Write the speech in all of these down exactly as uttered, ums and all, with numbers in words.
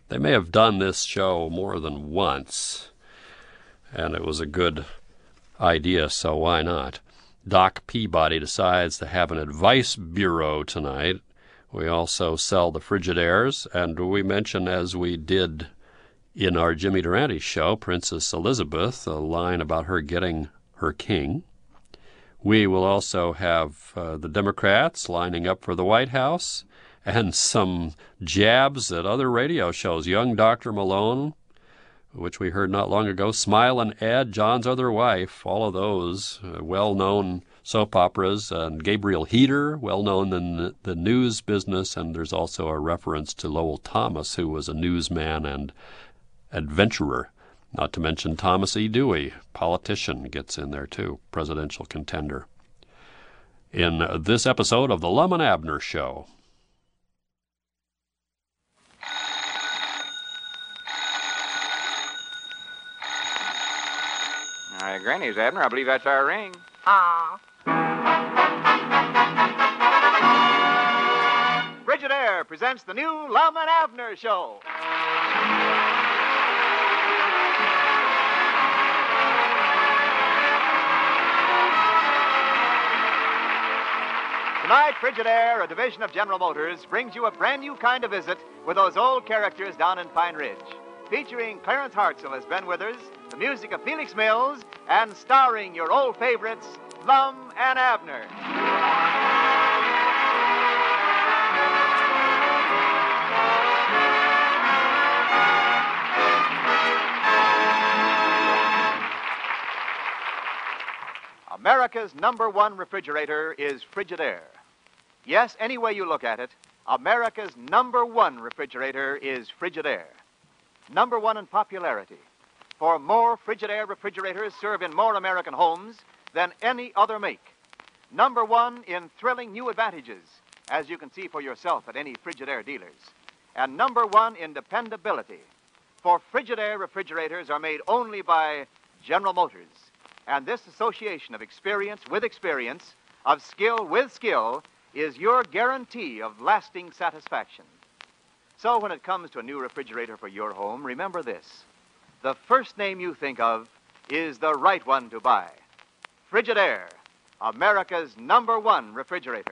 They may have done this show more than once, and it was a good idea, so why not? Doc Peabody decides to have an advice bureau tonight. We also sell the Frigidaires, and we mention, as we did in our Jimmy Durante show, Princess Elizabeth, a line about her getting her king. We will also have uh, the Democrats lining up for the White House and some jabs at other radio shows. Young Doctor Malone, which we heard not long ago, Smile and Ed, John's Other Wife, all of those uh, well-known soap operas, and Gabriel Heater, well-known in the, the news business, and there's also a reference to Lowell Thomas, who was a newsman and adventurer. Not to mention Thomas E. Dewey, politician, gets in there too, presidential contender. In this episode of The Lum and Abner Show. All right, Granny's, Abner. I believe that's our ring. Ah. Frigidaire presents the new Lum and Abner Show. Tonight, Frigidaire, a division of General Motors, brings you a brand new kind of visit with those old characters down in Pine Ridge. Featuring Clarence Hartzell as Ben Withers, the music of Felix Mills, and starring your old favorites, Lum and Abner. America's number one refrigerator is Frigidaire. Yes, any way you look at it, America's number one refrigerator is Frigidaire. Number one in popularity. For more Frigidaire refrigerators serve in more American homes than any other make. Number one in thrilling new advantages, as you can see for yourself at any Frigidaire dealers. And number one in dependability. For Frigidaire refrigerators are made only by General Motors. And this association of experience with experience, of skill with skill, is your guarantee of lasting satisfaction. So when it comes to a new refrigerator for your home, remember this. The first name you think of is the right one to buy. Frigidaire, America's number one refrigerator.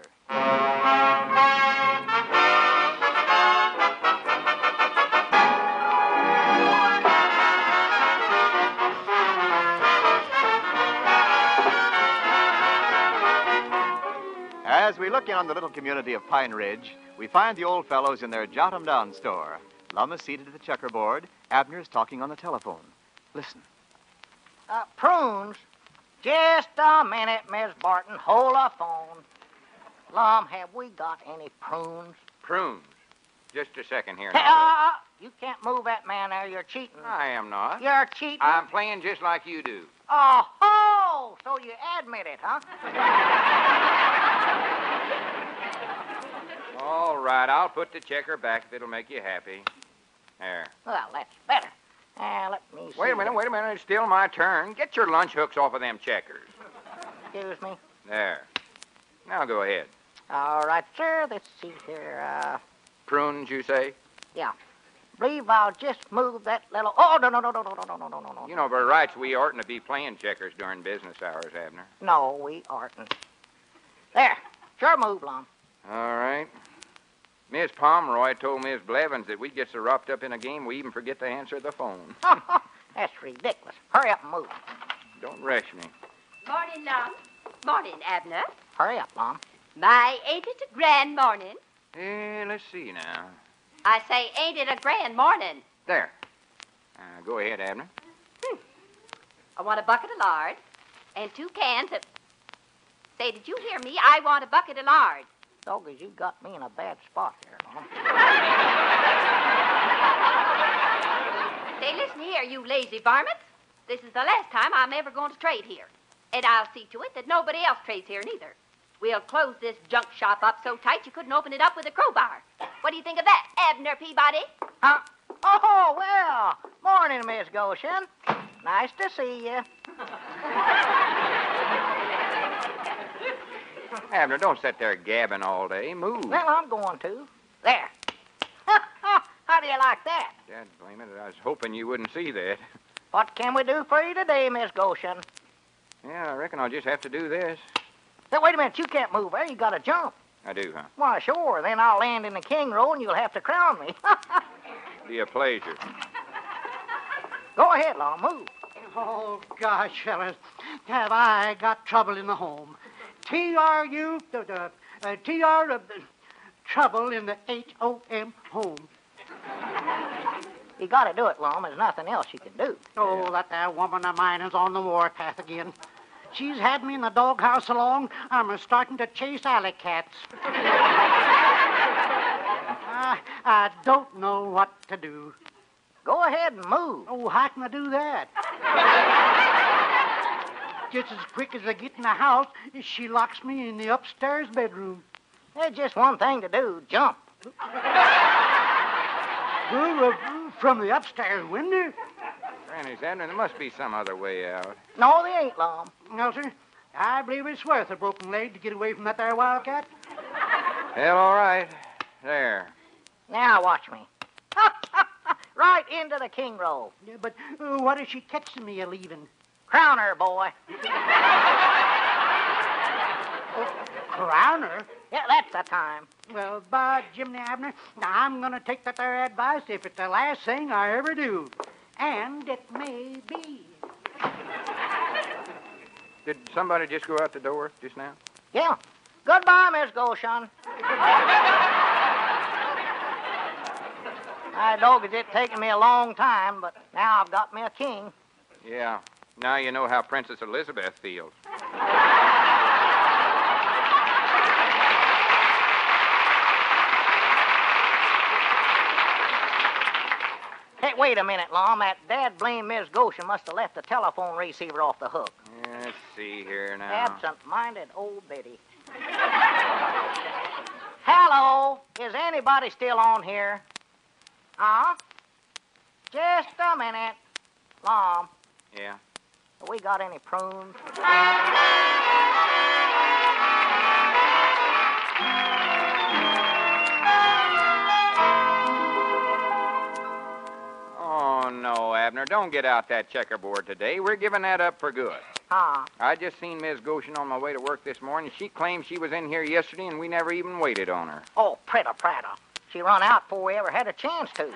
As we look in on the little community of Pine Ridge, we find the old fellows in their jot-em-down store. Lum is seated at the checkerboard. Abner's talking on the telephone. Listen. Uh, prunes? Just a minute, Miss Barton. Hold the phone. Lum, have we got any prunes? Prunes. Just a second here Hey, now. uh, you can't move that man there. You're cheating. I am not. You're cheating. I'm playing just like you do. Oh, ho! So you admit it, huh? All right, I'll put the checker back if it'll make you happy. There. Well, that's better. Uh, let me see. Wait a minute, wait a minute. It's still my turn. Get your lunch hooks off of them checkers. Excuse me. There. Now go ahead. All right, sir. Let's see here. Uh, Prunes, you say? yeah. Believe I'll just move that little... Oh, no, no, no, no, no, no, no, no, no, no, no. You know, by rights, we oughtn't to be playing checkers during business hours, Abner. No, we aren't. There. Sure move, Lum. All right. Miss Pomeroy told Miss Blevins that we'd get so wrapped up in a game we even forget to answer the phone. That's ridiculous. Hurry up and move. Don't rush me. Morning, Lum. Morning, Abner. Hurry up, Lum. My, ain't it a grand morning? Eh, let's see now. I say, ain't it a grand morning? There. Uh, go ahead, Abner. Hmm. I want a bucket of lard and two cans of... Say, did you hear me? I want a bucket of lard. Doggies, you got me in a bad spot here, Lum. Say, listen here, you lazy varmints. This is the last time I'm ever going to trade here. And I'll see to it that nobody else trades here neither. We'll close this junk shop up so tight you couldn't open it up with a crowbar. What do you think of that, Abner Peabody? Huh? Oh, well. Morning, Miss Goshen. Nice to see you. Abner, don't sit there gabbing all day. Move. Well, I'm going to. There. How do you you like that? Dad, blame it, I was hoping you wouldn't see that. What can we do for you today, Miss Goshen? Yeah, I reckon I'll just have to do this. Hey, wait a minute. You can't move there. You got to jump. I do, huh? Why, sure. Then I'll land in the king roll, and you'll have to crown me. Be a pleasure. Go ahead, Long. Move. Oh, gosh, fellas, have I got trouble in the home. T R U, uh, uh, T R, uh, trouble in the H O M home. You got to do it, Lum. There's nothing else you can do. Oh, Yeah. that there woman of mine is on the warpath again. She's had me in the doghouse so long, I'm a starting to chase alley cats. I, I don't know what to do. Go ahead and move. Oh, how can I do that? Just as quick as I get in the house, she locks me in the upstairs bedroom. There's just one thing to do. Jump. Well, uh, from the upstairs window? Granny Abner, there must be some other way out. No, there ain't, Lum. No, sir. I believe it's worth a broken leg to get away from that there wildcat. Hell, all right. There. Now watch me. Right into the king roll. Yeah, but uh, what if she catches me a leaving? Crown her, boy. Crown her? Yeah, that's the time. Well, by Jimmy Abner, I'm going to take that there advice if it's the last thing I ever do. And it may be. Did somebody just go out the door just now? Yeah. Goodbye, Miss Goshen. I dogged it taking me a long time, but now I've got me a king. Yeah. Now you know how Princess Elizabeth feels. Hey, wait a minute, Lum. That dad-blame Miss Goshen must have left the telephone receiver off the hook. Yeah, let's see here now. Absent-minded old Betty. Hello? Is anybody still on here? Huh? Just a minute. Lum, Yeah. have we got any prunes? Oh, no, Abner, don't get out that checkerboard today. We're giving that up for good. Huh? I just seen Miss Goshen on my way to work this morning. She claimed she was in here yesterday, and we never even waited on her. Oh, Pretta Pretta. She run out before we ever had a chance to.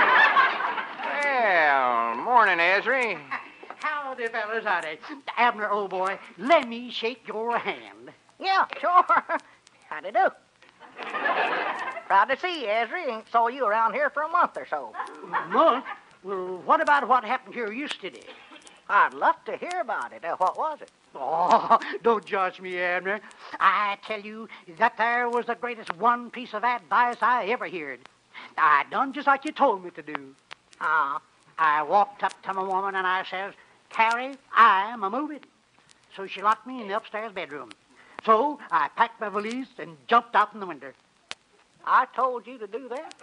Well, morning, Ezra. Howdy, fellas, howdy. Abner, old boy, let me shake your hand. Yeah, sure. How'd you do? Proud to see you, Ezra. Ain't saw you around here for a month or so. Month? Well, what about what happened here yesterday? I'd love to hear about it. Uh, what was it? Oh, don't judge me, Abner. I tell you, that there was the greatest one piece of advice I ever heard. I done just like you told me to do. Ah, I walked up to my woman and I says, Carrie, I'm a-moving. So she locked me in the upstairs bedroom. So I packed my valise and jumped out in the window. I told you to do that.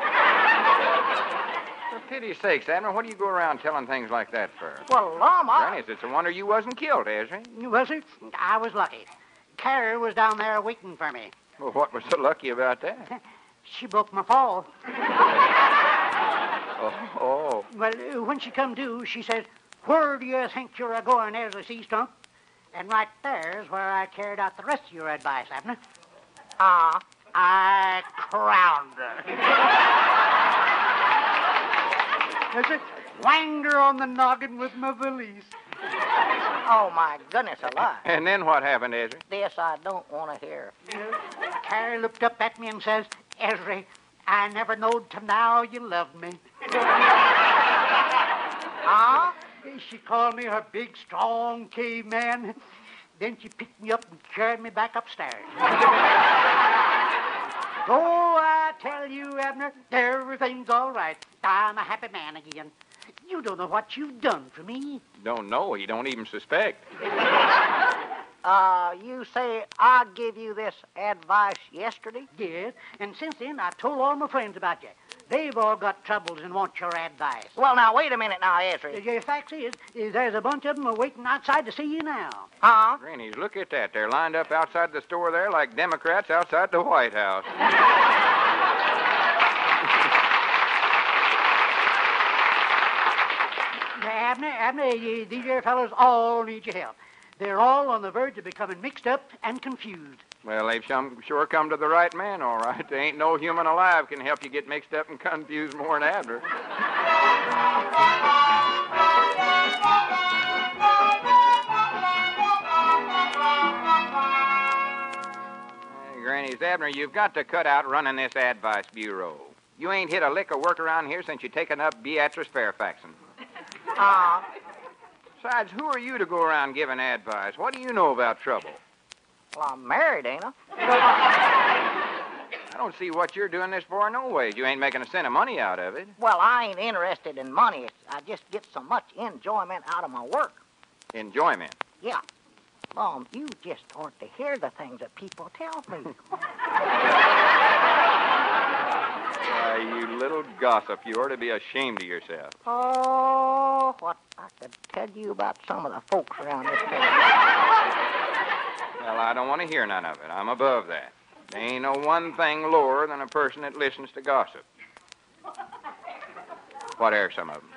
For pity's sakes, Abner, what do you go around telling things like that for? Well, Lum, I... Granny, it's a wonder you wasn't killed, Ezra. Well, sir, I was lucky. Carrie was down there waiting for me. Well, what was so lucky about that? She broke my fall. Oh, oh. Well, uh, when she come to, she says, where do you think you're a-going, Ezra Sea Stump? And right there's where I carried out the rest of your advice, Abner. Ah, I crowned her. There's a whanged her on the noggin with my valise. oh, my goodness alive. And then what happened, Ezra? This I don't want to hear. Carrie looked up at me and says, Ezra, I never knowed till now you loved me. Huh? She called me her big, strong caveman. Then she picked me up and carried me back upstairs. Oh, I tell you, Abner, everything's all right. I'm a happy man again. You don't know what you've done for me. Don't know. He don't even suspect. Uh, you say I give you this advice yesterday? Yes, and since then, I've told all my friends about you. They've all got troubles and want your advice. Well, now, wait a minute now, Ezra. The fact is, is there's a bunch of them waiting outside to see you now. Huh? Grannies, look at that. They're lined up outside the store there like Democrats outside the White House. Abner, you, these here fellows all need your help. They're all on the verge of becoming mixed up and confused. Well, they've some, sure come to the right man, all right. There ain't no human alive can help you get mixed up and confused more than Abner. Hey, Granny, Abner, you've got to cut out running this advice bureau. You ain't hit a lick of work around here since you taken up Beatrice Fairfaxon. Uh, Besides, who are you to go around giving advice? What do you know about trouble? well, I'm married, ain't I? I don't see what you're doing this for no ways. You ain't making a cent of money out of it. Well, I ain't interested in money. I just get so much enjoyment out of my work. Enjoyment. Yeah. Mom, you just ought to hear the things that people tell me. Why, you little gossip, you ought to be ashamed of yourself. Oh, what I could tell you about some of the folks around this place. Well, I don't want to hear none of it. I'm above that. There ain't no one thing lower than a person that listens to gossip. What are some of them?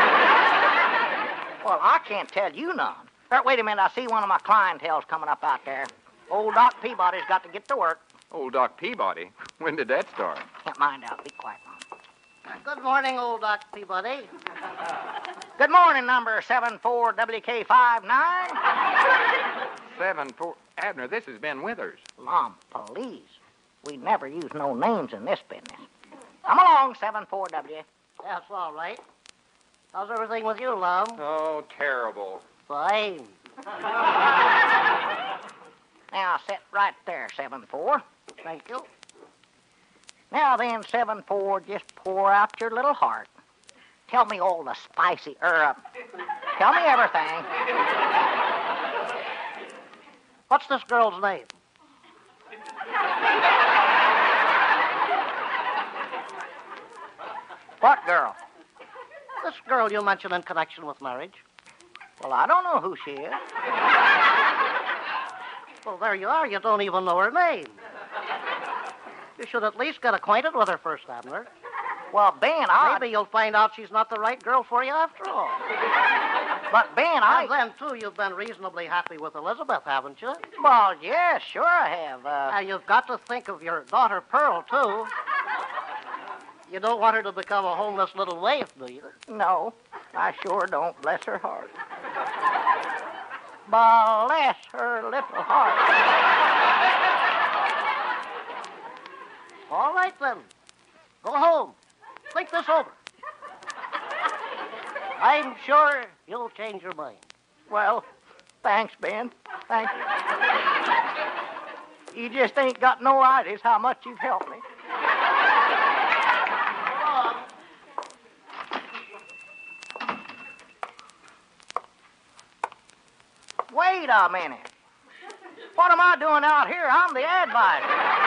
Well, I can't tell you none. But wait a minute, I see one of my clientele's coming up out there. Old Doc Peabody's got to get to work. Old Doc Peabody? When did that start? Can't mind out. Be quiet, Mom. Good morning, old Doc Peabody. Good morning, number seven four W K five nine. Seven, four... Abner, this is Ben Withers. Mom, please. We never use no names in this business. Come along, seven four W. That's all right. How's everything with you, Lum? Oh, terrible. Fine. Now, sit right there, seven four. Thank you. Now then, seven four, just pour out your little heart. Tell me all the spicy er. Tell me everything. What's this girl's name? What girl? This girl you mentioned in connection with marriage. Well, I don't know who she is. Well, there you are. You don't even know her name. You should at least get acquainted with her first, Abner. Well, Ben, I... Maybe you'll find out she's not the right girl for you after all. But, Ben, I... And then, too, you've been reasonably happy with Elizabeth, haven't you? Well, yes, sure I have. Uh... Now, you've got to think of your daughter, Pearl, too. You don't want her to become a homeless little waif, do you? No, I sure don't. Bless her heart. Bless her little heart. All right, then. Go home. Think this over. I'm sure you'll change your mind. Well, thanks, Ben. Thank you. You just ain't got no ideas how much you've helped me. Wait a minute. What am I doing out here? I'm the advisor.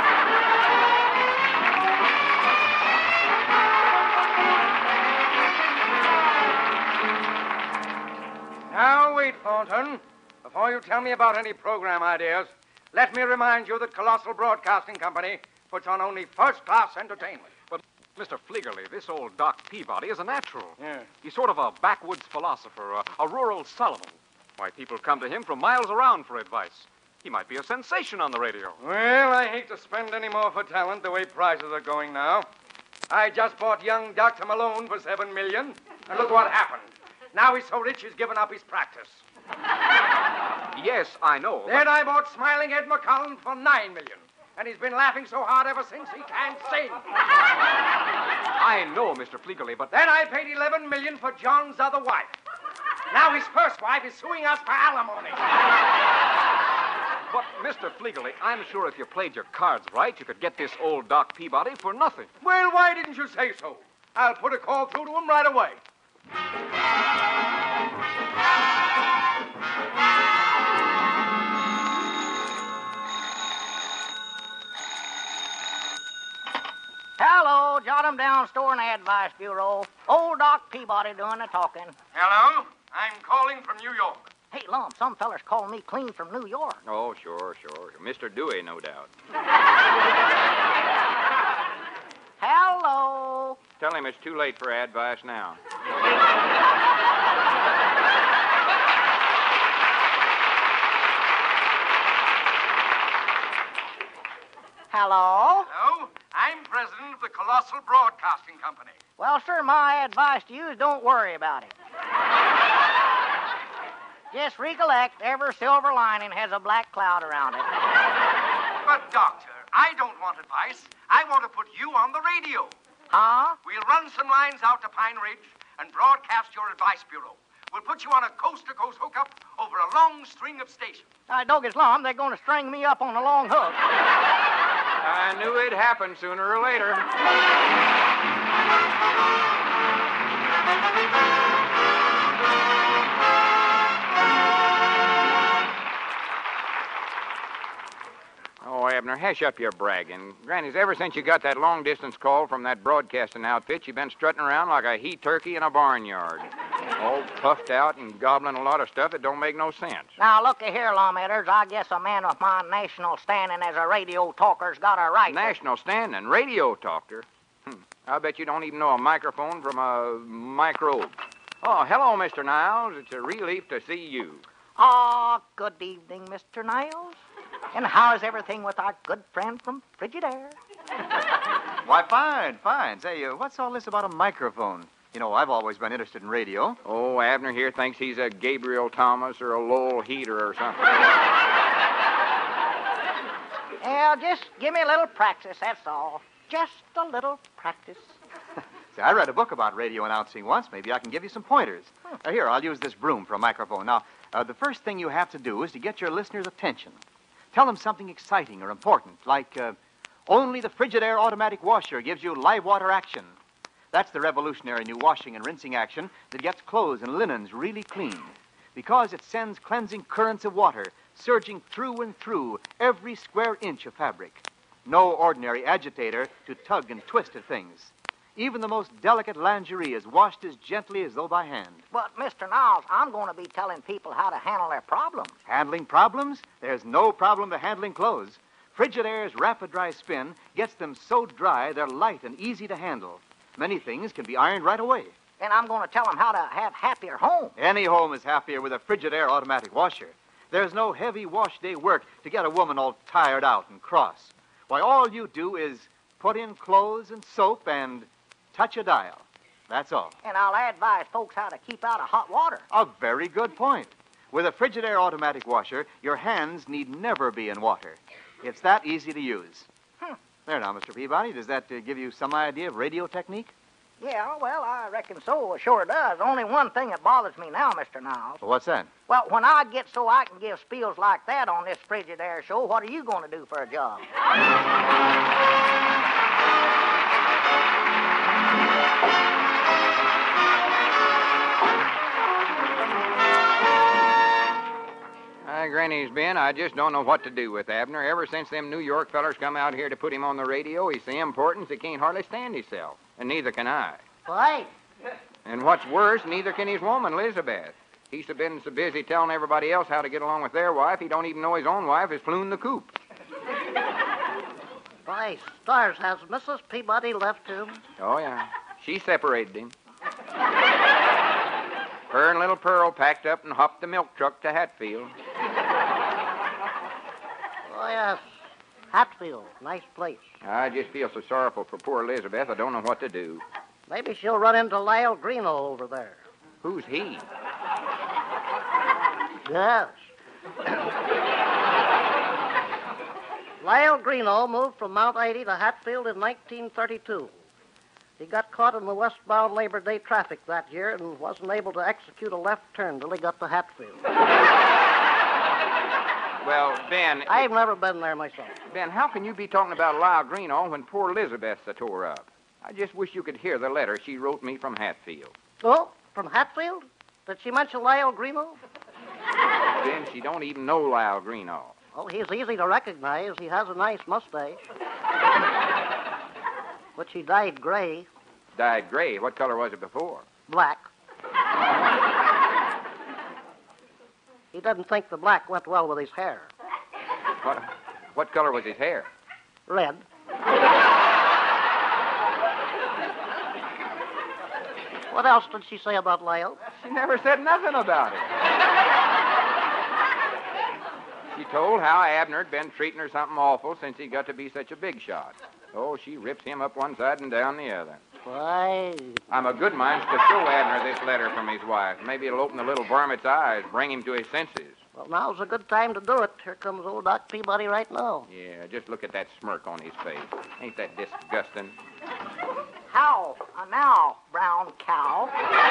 Now, wait, Thornton. Before you tell me about any program ideas, let me remind you that Colossal Broadcasting Company puts on only first-class entertainment. But, Mister Fleegerly, this old Doc Peabody is a natural. Yeah. He's sort of a backwoods philosopher, a, a rural Sullivan. Why, people come to him from miles around for advice. He might be a sensation on the radio. Well, I hate to spend any more for talent the way prices are going now. I just bought young Doctor Malone for seven million, and look what happened. Now he's so rich he's given up his practice. Yes, I know. Then I bought Smiling Ed McCollum for nine million, and he's been laughing so hard ever since he can't sing. I know, Mister Fleegerly, but... Then I paid eleven million for John's other wife. Now his first wife is suing us for alimony. But, Mister Fleegerly, I'm sure if you played your cards right, you could get this old Doc Peabody for nothing. Well, why didn't you say so? I'll put a call through to him right away. Hello, jot 'em down, store and advice bureau. Old Doc Peabody doing the talking. Hello? I'm calling from New York. Hey, Lum, some fellers call me clean from New York. Oh, sure, sure. Mister Dewey, no doubt. Hello. Tell him it's too late for advice now. Hello? Hello? I'm president of the Colossal Broadcasting Company. Well, sir, my advice to you is don't worry about it. Just recollect, every silver lining has a black cloud around it. But, Doctor, I don't want advice. I want to put you on the radio. Huh? We'll run some lines out to Pine Ridge and broadcast your advice bureau. We'll put you on a coast-to-coast hookup over a long string of stations. I don't get long. They're going to string me up on a long hook. I knew it'd happen sooner or later. Oh, Abner, hush up your bragging. Granny's, ever since you got that long-distance call from that broadcasting outfit, you've been strutting around like a he-turkey in a barnyard. All puffed out and gobbling a lot of stuff that don't make no sense. Now, looky here, lawmakers. I guess a man with my national standing as a radio talker's got a right to... National standing, radio talker. Hm. I bet you don't even know a microphone from a microbe. Oh, hello, Mister Niles. It's a relief to see you. Ah, good evening, Mister Niles. And how's everything with our good friend from Frigidaire? Why, fine, fine. Say, uh, what's all this about a microphone? You know, I've always been interested in radio. Oh, Abner here thinks he's a Gabriel Thomas or a Lowell Heater or something. Yeah, just give me a little practice, that's all. Just a little practice. See, I read a book about radio announcing once. Maybe I can give you some pointers. Hmm. Uh, here, I'll use this broom for a microphone. Now, uh, the first thing you have to do is to get your listeners' attention. Tell them something exciting or important, like uh, only the Frigidaire automatic washer gives you live water action. That's the revolutionary new washing and rinsing action that gets clothes and linens really clean. Because it sends cleansing currents of water surging through and through every square inch of fabric. No ordinary agitator to tug and twist at things. Even the most delicate lingerie is washed as gently as though by hand. But, Mister Niles, I'm going to be telling people how to handle their problems. Handling problems? There's no problem to handling clothes. Frigidaire's rapid dry spin gets them so dry they're light and easy to handle. Many things can be ironed right away. And I'm going to tell them how to have happier homes. Any home is happier with a Frigidaire automatic washer. There's no heavy wash day work to get a woman all tired out and cross. Why, all you do is put in clothes and soap and touch a dial. That's all. And I'll advise folks how to keep out of hot water. A very good point. With a Frigidaire automatic washer, your hands need never be in water. It's that easy to use. Hmm. There now, Mister Peabody. Does that uh, give you some idea of radio technique? Yeah, well, I reckon so. It sure does. Only one thing that bothers me now, Mister Niles. Well, what's that? Well, when I get so I can give spiels like that on this Frigidaire show, what are you going to do for a job? Uh, Granny's been, I just don't know what to do with Abner. Ever since them New York fellers come out here to put him on the radio, he's so important he can't hardly stand himself. And neither can I. Why? And what's worse, neither can his woman, Elizabeth. He's so been so busy telling everybody else how to get along with their wife, he don't even know his own wife has flown the coop. Why, stars, has Missus Peabody left him? Oh, yeah. She separated him. Her and little Pearl packed up and hopped the milk truck to Hatfield. Oh, yes. Hatfield, nice place. I just feel so sorrowful for poor Elizabeth, I don't know what to do. Maybe she'll run into Lyle Greeno over there. Who's he? Yes. Lyle Greeno moved from Mount Airy to Hatfield in nineteen thirty-two. He got caught in the westbound Labor Day traffic that year and wasn't able to execute a left turn till he got to Hatfield. Well, Ben... I've never been there myself. Ben, how can you be talking about Lyle Greeno when poor Elizabeth's a tore up? I just wish you could hear the letter she wrote me from Hatfield. Oh, from Hatfield? Did she mention Lyle Greeno? Ben, she don't even know Lyle Greeno. Oh, he's easy to recognize. He has a nice mustache. But she dyed gray. Dyed gray. What color was it before? Black. He didn't think the black went well with his hair. What, what color was his hair? Red. What else did she say about Leo? She never said nothing about it. She told how Abner had been treating her something awful since he got to be such a big shot. Oh, she rips him up one side and down the other. Why? I'm a good mind to show Abner this letter from his wife. Maybe it'll open the little varmint's eyes, bring him to his senses. Well, now's a good time to do it. Here comes old Doc Peabody right now. Yeah, just look at that smirk on his face. Ain't that disgusting? How? Uh, now, brown cow.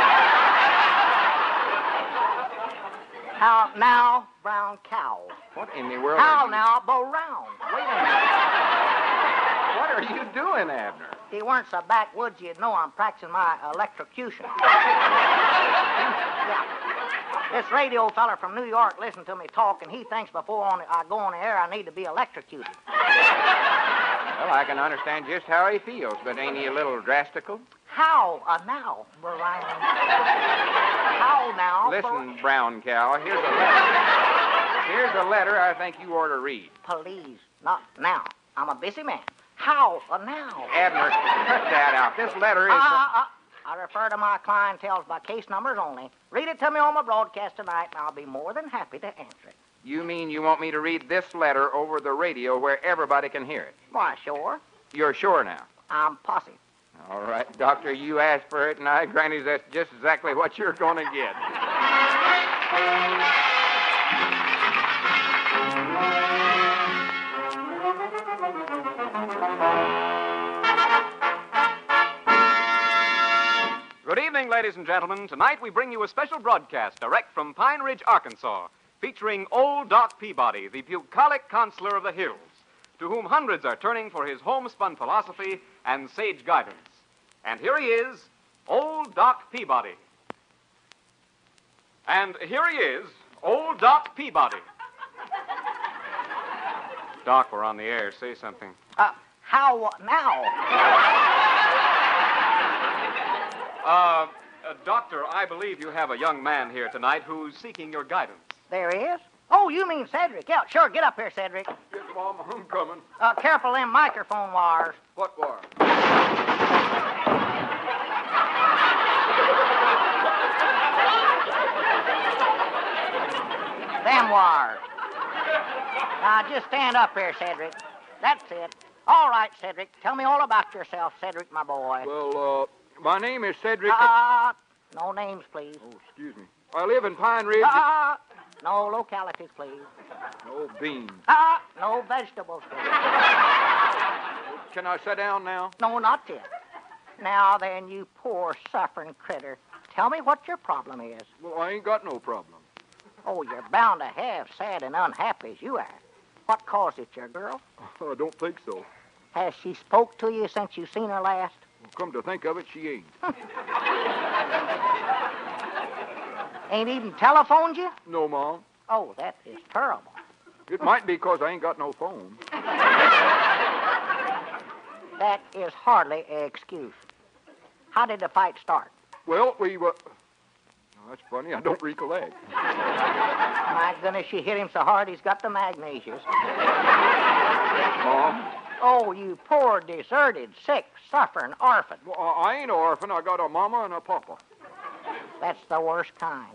How now, brown cow. What in the world? How are you... now, Bo Round. Wait a minute. What are you doing, Abner? If he weren't so backwoods, you'd know I'm practicing my electrocution. Yeah. This radio feller from New York listened to me talk, and he thinks before on, I go on the air, I need to be electrocuted. Well, I can understand just how he feels, but ain't he a little drastical? How uh, now, Brian? How now? Listen, brown cow, here's a letter. Here's a letter I think you ought to read. Please, not now. I'm a busy man. How uh, now? Abner, cut that out. This letter is... Uh, uh, uh, I refer to my clientele by case numbers only. Read it to me on my broadcast tonight, and I'll be more than happy to answer it. You mean you want me to read this letter over the radio where everybody can hear it? Why, sure. You're sure now? I'm positive. All right, Doctor, you asked for it, and I grant you that's just exactly what you're going to get. Good evening, ladies and gentlemen. Tonight we bring you a special broadcast direct from Pine Ridge, Arkansas, featuring old Doc Peabody, the bucolic counselor of the hills, to whom hundreds are turning for his homespun philosophy and sage guidance. And here he is, old Doc Peabody. And here he is, old Doc Peabody. Doc, we're on the air. Say something. Uh, how uh, now? Uh, uh, Doctor, I believe you have a young man here tonight who's seeking your guidance. There he is. Oh, you mean Cedric. Yeah, sure. Get up here, Cedric. Yes, Mom, I'm coming. Uh, careful them microphone wires. What wire? Them wires. Now, just stand up here, Cedric. That's it. All right, Cedric. Tell me all about yourself, Cedric, my boy. Well, uh, my name is Cedric... Uh, no names, please. Oh, excuse me. I live in Pine Ridge... Uh, no localities, please. No beans. Uh, no vegetables, please. Can I sit down now? No, not yet. Now then, you poor suffering critter. Tell me what your problem is. Well, I ain't got no problem. Oh, you're bound to have, sad and unhappy as you are. What caused it, your girl? I don't think so. Has she spoke to you since you seen her last? Well, come to think of it, she ain't. Ain't even telephoned you? No, Mom. Oh, that is terrible. It might be because I ain't got no phone. That is hardly an excuse. How did the fight start? Well, we were... Oh, that's funny. I don't recollect. My goodness, she hit him so hard he's got the magnesias. Mom? Oh, you poor, deserted, sick, suffering orphan. Well, I ain't an orphan. I got a mama and a papa. That's the worst kind.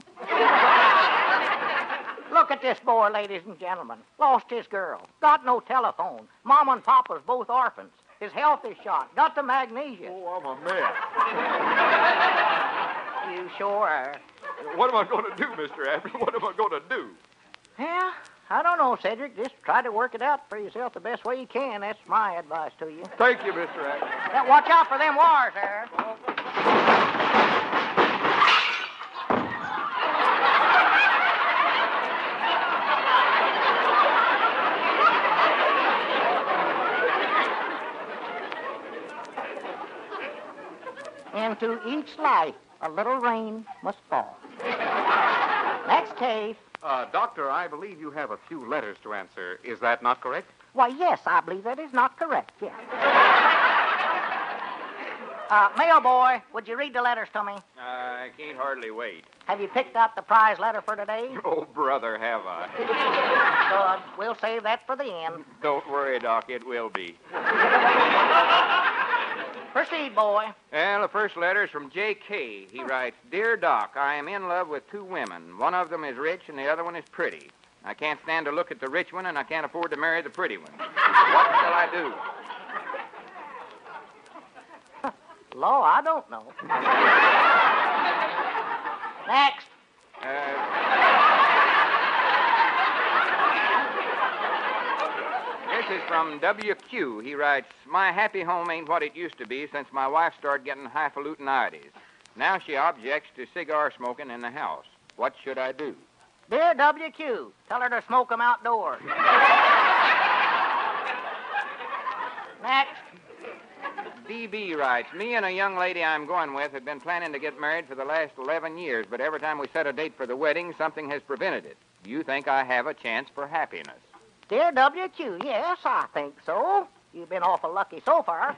Look at this boy, ladies and gentlemen. Lost his girl. Got no telephone. Mama and Papa's both orphans. His health is shot. Got the magnesia. Oh, I'm a mess. You sure are. What am I going to do, Mister Abner? What am I going to do? Yeah, I don't know, Cedric. Just try to work it out for yourself the best way you can. That's my advice to you. Thank you, Mister Abner. Now, watch out for them wires there. Into each life, a little rain must fall. Next case. Uh, Doctor, I believe you have a few letters to answer. Is that not correct? Why, yes, I believe that is not correct, yes. uh, mail boy, would you read the letters to me? I can't hardly wait. Have you picked out the prize letter for today? Oh, brother, have I. Good. We'll save that for the end. Don't worry, Doc. It will be. Proceed, boy. Well, the first letter is from J K. He writes, Dear Doc, I am in love with two women. One of them is rich and the other one is pretty. I can't stand to look at the rich one, and I can't afford to marry the pretty one. What shall I do? Law, I don't know. Next. Uh, this is from W Q. He writes, My happy home ain't what it used to be since my wife started getting highfalutinitis. Now she objects to cigar smoking in the house. What should I do? Dear W Q, tell her to smoke 'em outdoors. Next. D B writes, Me and a young lady I'm going with have been planning to get married for the last eleven years, but every time we set a date for the wedding, something has prevented it. Do you think I have a chance for happiness? Dear W Q, yes, I think so. You've been awful lucky so far.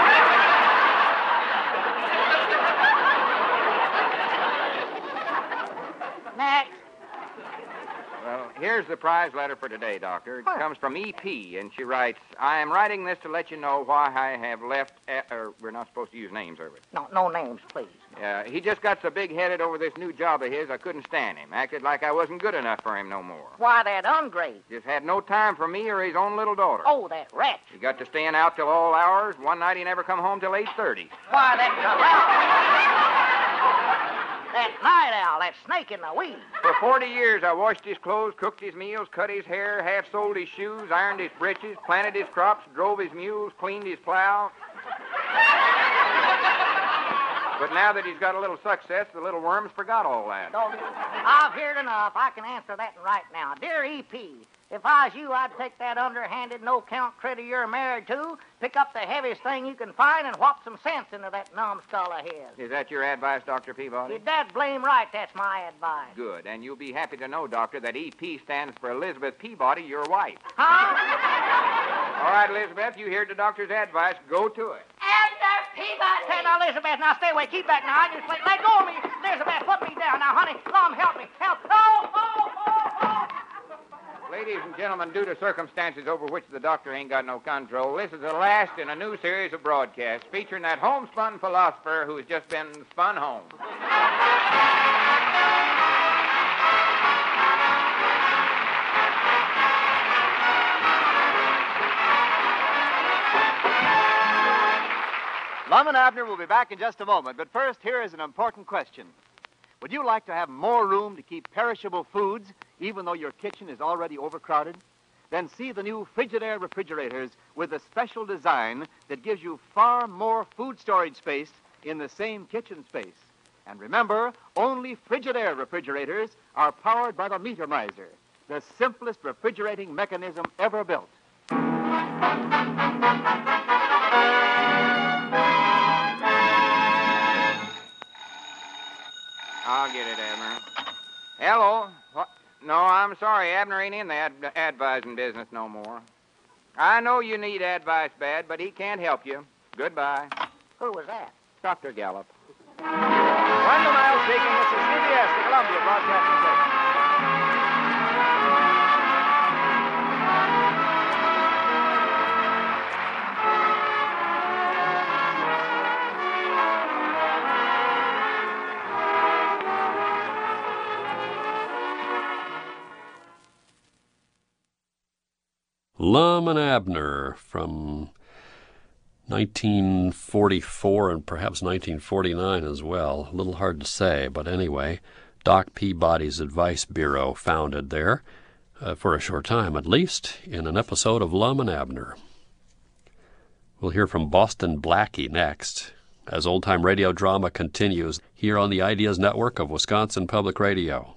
Next. Well, here's the prize letter for today, Doctor. It comes from E P, and she writes, I am writing this to let you know why I have left... A- or we're not supposed to use names, are we? No, no names, please. Uh, he just got so big-headed over this new job of his, I couldn't stand him. Acted like I wasn't good enough for him no more. Why, that ungrate. Just had no time for me or his own little daughter. Oh, that wretch. He got to staying out till all hours. One night he never come home till eight thirty. Why, that owl. That night owl, that snake in the weeds. For forty years, I washed his clothes, cooked his meals, cut his hair, half-soled his shoes, ironed his breeches, planted his crops, drove his mules, cleaned his plow. But now that he's got a little success, the little worms forgot all that. Don't you? I've heard enough. I can answer that right now. Dear E P, if I was you, I'd take that underhanded, no-count critter you're married to, pick up the heaviest thing you can find, and whop some sense into that numbskull of his. Is that your advice, Doctor Peabody? You're dead blame right. That's my advice. Good. And you'll be happy to know, Doctor, that E P stands for Elizabeth Peabody, your wife. Huh? All right, Elizabeth, you heard the doctor's advice. Go to it. Elder Peabody! Hey, now, Elizabeth, now stay away. Keep back now. I just let, let go of me. Elizabeth, put me down. Now, honey, Mom, help me. Help. Oh, oh, oh, oh. Ladies and gentlemen, due to circumstances over which the doctor ain't got no control, this is the last in a new series of broadcasts featuring that homespun philosopher who's just been spun home. Lum and Abner will be back in just a moment, but first, here is an important question. Would you like to have more room to keep perishable foods, even though your kitchen is already overcrowded? Then see the new Frigidaire refrigerators with a special design that gives you far more food storage space in the same kitchen space. And remember, only Frigidaire refrigerators are powered by the meter miser, the simplest refrigerating mechanism ever built. I'll get it, Abner. Hello? What? No, I'm sorry. Abner ain't in the ad- advising business no more. I know you need advice bad, but he can't help you. Goodbye. Who was that? Doctor Gallup. Wendell Miles speaking. This is C B S, the Columbia Broadcasting System. Lum and Abner from nineteen forty-four and perhaps nineteen forty-nine as well. A little hard to say, but anyway, Doc Peabody's Advice Bureau founded there, uh, for a short time at least, in an episode of Lum and Abner. We'll hear from Boston Blackie next, as old-time radio drama continues here on the Ideas Network of Wisconsin Public Radio.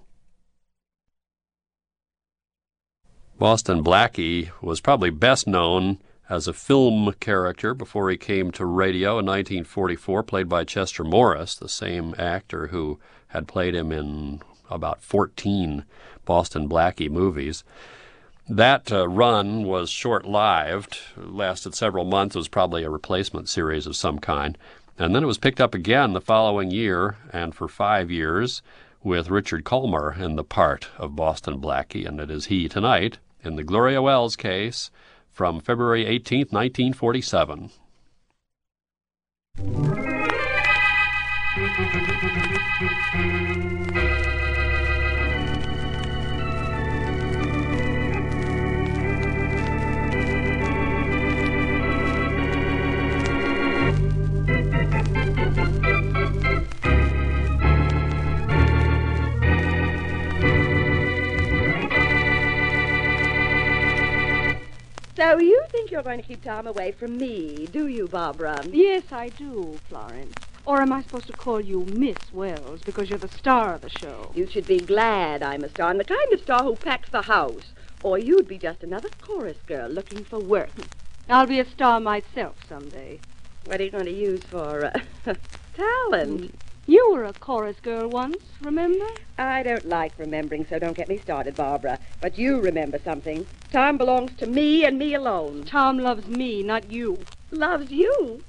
Boston Blackie was probably best known as a film character before he came to radio in nineteen forty-four, played by Chester Morris, the same actor who had played him in about fourteen Boston Blackie movies. That uh, run was short-lived, lasted several months. It was probably a replacement series of some kind. And then it was picked up again the following year, and for five years, with Richard Colmer in the part of Boston Blackie, and it is he tonight in the Gloria Wells case from February eighteenth, nineteen forty-seven. So you think you're going to keep Tom away from me, do you, Barbara? Yes, I do, Florence. Or am I supposed to call you Miss Wells because you're the star of the show? You should be glad I'm a star, and the kind of star who packs the house. Or you'd be just another chorus girl looking for work. I'll be a star myself someday. What are you going to use for uh, talent? You were a chorus girl once, remember? I don't like remembering, so don't get me started, Barbara. But you remember something. Tom belongs to me and me alone. Tom loves me, not you. Loves you?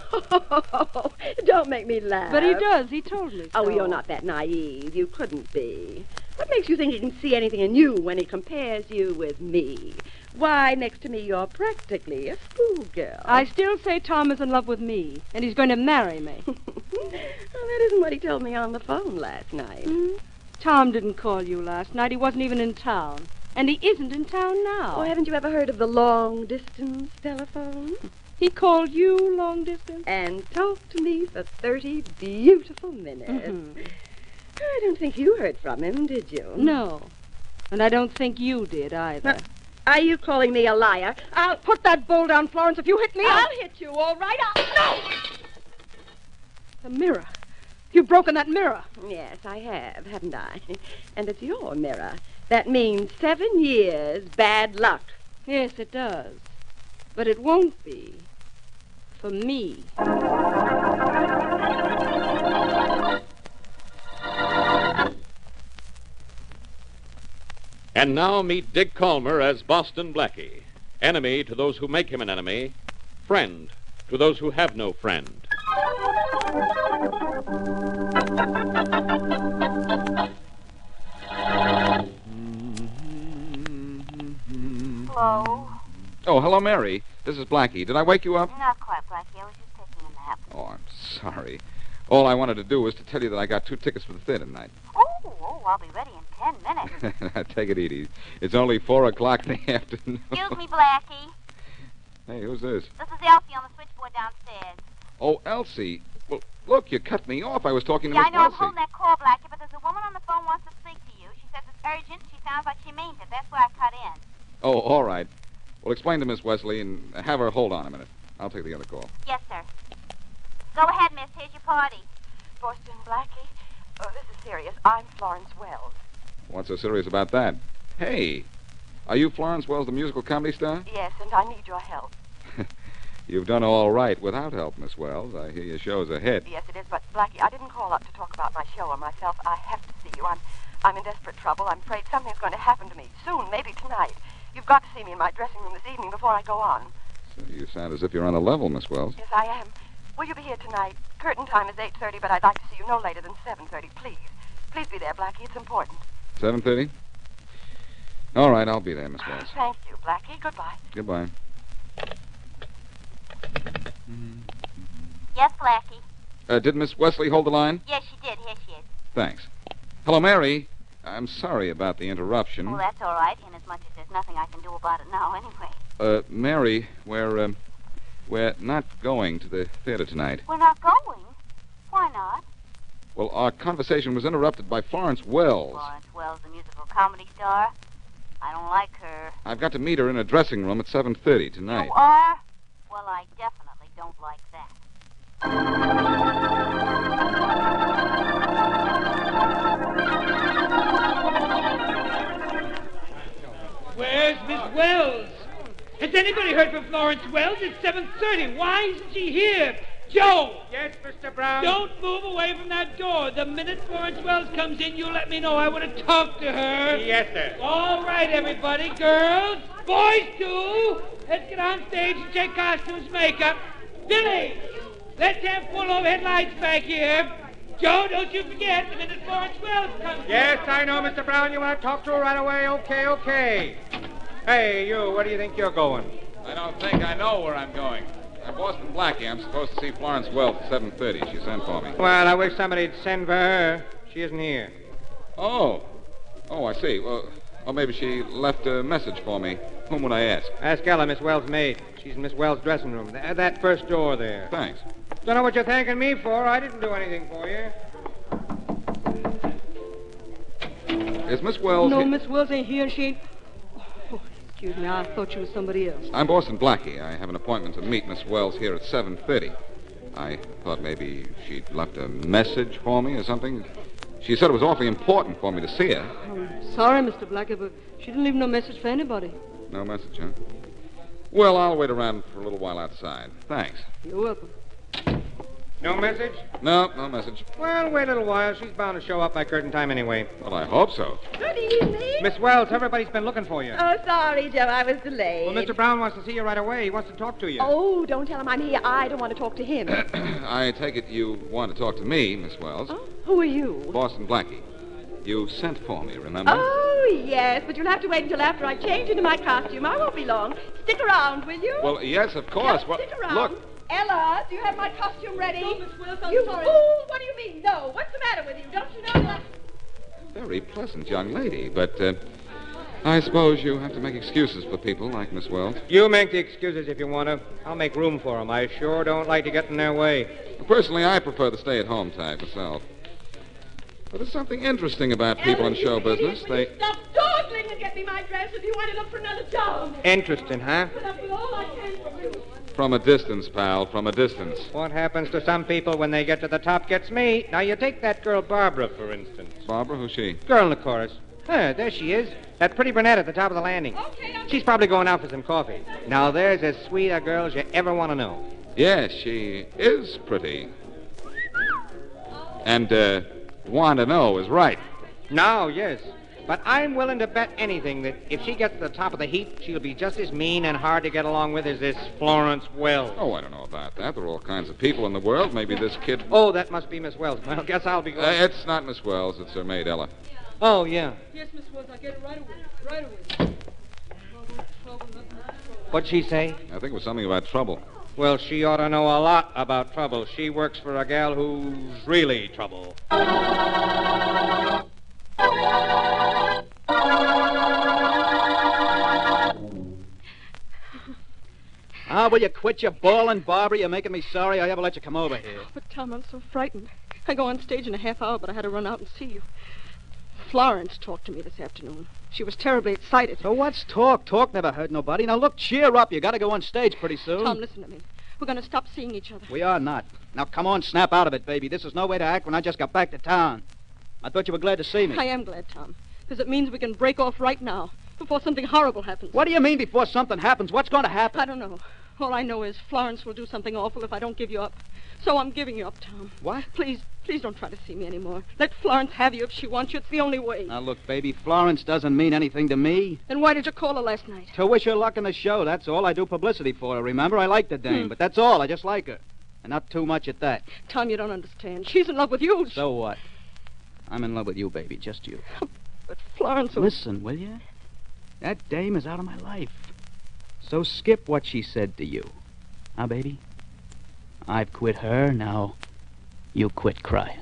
Don't make me laugh. But he does. He told me so. Oh, you're not that naive. You couldn't be. What makes you think he can see anything in you when he compares you with me? Why, next to me, you're practically a schoolgirl. I still say Tom is in love with me, and he's going to marry me. Well, that isn't what he told me on the phone last night. Mm-hmm. Tom didn't call you last night. He wasn't even in town. And he isn't in town now. Oh, haven't you ever heard of the long-distance telephone? He called you long distance? And talked to me for thirty beautiful minutes. Mm-hmm. I don't think you heard from him, did you? No. And I don't think you did either. Now, are you calling me a liar? I'll put that bowl down, Florence. If you hit me, I'll I'll... hit you, all right? I'll... No! The mirror. You've broken that mirror. Yes, I have, haven't I? And it's your mirror. That means seven years bad luck. Yes, it does. But it won't be. For me. And now meet Dick Calmer as Boston Blackie. Enemy to those who make him an enemy. Friend to those who have no friend. Hello? Oh, hello, Mary. This is Blackie. Did I wake you up? Not quite, Blackie. I was just taking a nap. Oh, I'm sorry. All I wanted to do was to tell you that I got two tickets for the theater tonight. Oh, oh, I'll be ready in ten minutes. Take it easy. It's only four o'clock in the afternoon. Excuse me, Blackie. Hey, who's this? This is Elsie on the switchboard downstairs. Oh, Elsie. Well, look, you cut me off. I was talking to Yeah, Miss I know. I'm Elsie. holding that call, Blackie, but there's a woman on the phone wants to speak to you. She says it's urgent. She sounds like she means it. That's why I cut in. Oh, all right. Well, explain to Miss Wesley and have her hold on a minute. I'll take the other call. Yes, sir. Go ahead, miss. Here's your party. Boston Blackie? Oh, this is serious. I'm Florence Wells. What's so serious about that? Hey, are you Florence Wells, the musical comedy star? Yes, and I need your help. You've done all right without help, Miss Wells. I hear your show's a hit. Yes, it is, but Blackie, I didn't call up to talk about my show or myself. I have to see you. I'm, I'm in desperate trouble. I'm afraid something's going to happen to me soon, maybe tonight. You've got to see me in my dressing room this evening before I go on. So you sound as if you're on a level, Miss Wells. Yes, I am. Will you be here tonight? Curtain time is eight thirty, but I'd like to see you no later than seven thirty, please. Please be there, Blackie. It's important. seven thirty? All right, I'll be there, Miss Wells. Thank you, Blackie. Goodbye. Goodbye. Yes, Blackie. Uh, did Miss Wesley hold the line? Yes, she did. Here she is. Thanks. Hello, Mary. I'm sorry about the interruption. Well, that's all right, inasmuch as there's nothing I can do about it now anyway. Uh, Mary, we're, um, we're not going to the theater tonight. We're not going? Why not? Well, our conversation was interrupted by Florence Wells. Florence Wells, the musical comedy star? I don't like her. I've got to meet her in a dressing room at seven thirty tonight. You are? Well, I definitely don't like that. Where's Miss Wells? Has anybody heard from Florence Wells? It's seven thirty. Why isn't she here? Joe! Yes, Mister Brown? Don't move away from that door. The minute Florence Wells comes in, you let me know. I want to talk to her. Yes, sir. All right, everybody. Girls, boys, too. Let's get on stage and check costumes, makeup. Billy, let's have full overhead lights back here. Joe, don't you forget, the minute Florence Wells comes Yes, in. I know, Mister Brown. You want to talk to her right away? Okay, okay. Hey, you, where do you think you're going? I don't think I know where I'm going. I'm Boston Blackie. I'm supposed to see Florence Wells at seven thirty. She sent for me. Well, I wish somebody'd send for her. She isn't here. Oh. Oh, I see. Well, or maybe she left a message for me. Whom would I ask? Ask Ella, Miss Wells' maid. She's in Miss Wells' dressing room. Th- that first door there. Thanks. Don't know what you're thanking me for. I didn't do anything for you. Is Miss Wells No, he- Miss Wells ain't here. She ain't... Oh, excuse me. I thought she was somebody else. I'm Boston Blackie. I have an appointment to meet Miss Wells here at seven thirty. I thought maybe she'd left a message for me or something. She said it was awfully important for me to see her. I'm sorry, Mister Blackie, but she didn't leave no message for anybody. No message, huh? Well, I'll wait around for a little while outside. Thanks. You're welcome. No message? No, no message. Well, wait a little while. She's bound to show up by curtain time anyway. Well, I hope so. Good evening. Miss Wells, everybody's been looking for you. Oh, sorry, Joe. I was delayed. Well, Mister Brown wants to see you right away. He wants to talk to you. Oh, don't tell him I'm here. I don't want to talk to him. I take it you want to talk to me, Miss Wells. Oh, who are you? Boston Blackie. You sent for me, remember? Oh, yes, but you'll have to wait until after I change into my costume. I won't be long. Stick around, will you? Well, yes, of course. Just Well, stick around. look. Ella, do you have my costume ready? No, Miss Wells, I'm you sorry. fool! What do you mean, no? What's the matter with you? Don't you know that... Very pleasant young lady, but uh, I suppose you have to make excuses for people like Miss Wells. You make the excuses if you want to. I'll make room for them. I sure don't like to get in their way. Personally, I prefer the stay-at-home type myself. But there's something interesting about people in show business. They Stop dawdling and get me my dress if you want to look for another job. Interesting, huh? But I'll do all I can for you. From a distance, pal, from a distance. What happens to some people when they get to the top gets me. Now, you take that girl Barbara, for instance. Barbara, who's she? Girl in the chorus. Huh, there she is. That pretty brunette at the top of the landing. She's probably going out for some coffee. Now, there's as sweet a girl as you ever want to know. Yes, she is pretty. And, uh, want to know is right. No, yes. But I'm willing to bet anything that if she gets to the top of the heap, she'll be just as mean and hard to get along with as this Florence Wells. Oh, I don't know about that. There are all kinds of people in the world. Maybe this kid... Oh, that must be Miss Wells. Well, guess I'll be going. Uh, it's not Miss Wells. It's her maid, Ella. Oh, yeah. Yes, Miss Wells, I'll get it right away. Right away. What'd she say? I think it was something about trouble. Well, she ought to know a lot about trouble. She works for a gal who's really trouble. Ah, will you quit your bawling, Barbara? You're making me sorry I ever let you come over here. But, Tom, I'm so frightened. I go on stage in a half hour, but I had to run out and see you. Florence talked to me this afternoon. She was terribly excited. So what's talk? Talk never hurt nobody. Now, look, cheer up. You got to go on stage pretty soon. Tom, listen to me. We're going to stop seeing each other. We are not. Now, come on, snap out of it, baby. This is no way to act when I just got back to town. I thought you were glad to see me. I am glad, Tom, because it means we can break off right now, before something horrible happens. What do you mean before something happens? What's going to happen? I don't know. All I know is Florence will do something awful if I don't give you up. So I'm giving you up, Tom. What? Please, please don't try to see me anymore. Let Florence have you if she wants you. It's the only way. Now, look, baby, Florence doesn't mean anything to me. Then why did you call her last night? To wish her luck in the show, that's all. I do publicity for her, remember? I like the dame, Hmm. but that's all. I just like her. And not too much at that. Tom, you don't understand. She's in love with you. So what? I'm in love with you, baby, just you. But Florence will... Listen, will you? That dame is out of my life. So skip what she said to you. Huh, baby? I've quit her, now you quit crying.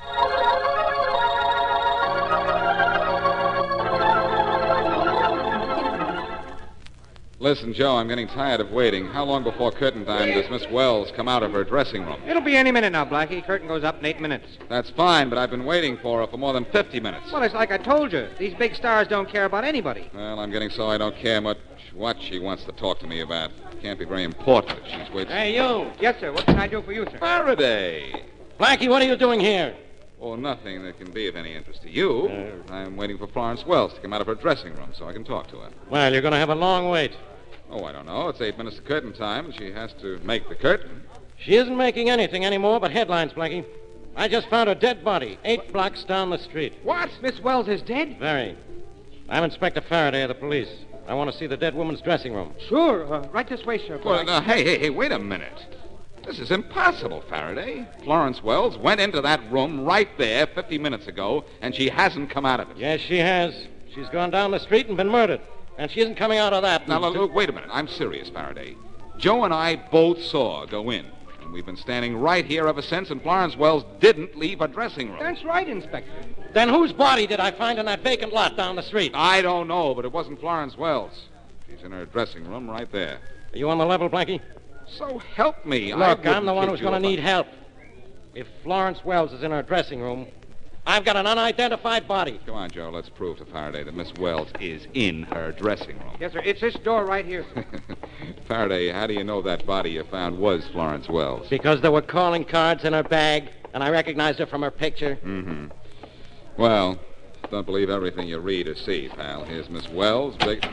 Listen, Joe, I'm getting tired of waiting. How long before curtain time does Miss Wells come out of her dressing room? It'll be any minute now, Blackie. Curtain goes up in eight minutes. That's fine, but I've been waiting for her for more than fifty minutes. Well, it's like I told you. These big stars don't care about anybody. Well, I'm getting so I don't care much what she wants to talk to me about. Can't be very important if she's waiting. Hey, you. Yes, sir. What can I do for you, sir? Faraday. Blackie, what are you doing here? Oh, nothing that can be of any interest to you. Uh. I'm waiting for Florence Wells to come out of her dressing room so I can talk to her. Well, you're going to have a long wait. Oh, I don't know. It's eight minutes to curtain time, and she has to make the curtain. She isn't making anything anymore but headlines, Blackie. I just found a dead body eight blocks down the street. What? Miss Wells is dead? Very. I'm Inspector Faraday of the police. I want to see the dead woman's dressing room. Sure. Uh, right this way, sir. Well, now, hey, hey, hey, wait a minute. This is impossible, Faraday. Florence Wells went into that room right there fifty minutes ago, and she hasn't come out of it. Yes, she has. She's gone down the street and been murdered. And she isn't coming out of that. Now, look, look, wait a minute. I'm serious, Faraday. Joe and I both saw her go in. And we've been standing right here ever since, and Florence Wells didn't leave her dressing room. That's right, Inspector. Then whose body did I find in that vacant lot down the street? I don't know, but it wasn't Florence Wells. She's in her dressing room right there. Are you on the level, Blackie? So help me. Look, I I'm the one kid who's you going to if I- need help. If Florence Wells is in her dressing room, I've got an unidentified body. Come on, Joe. Let's prove to Faraday that Miss Wells is in her dressing room. Yes, sir. It's this door right here. Faraday, how do you know that body you found was Florence Wells? Because there were calling cards in her bag, and I recognized her from her picture. Mm-hmm. Well, don't believe everything you read or see, pal. Here's Miss Wells. Big...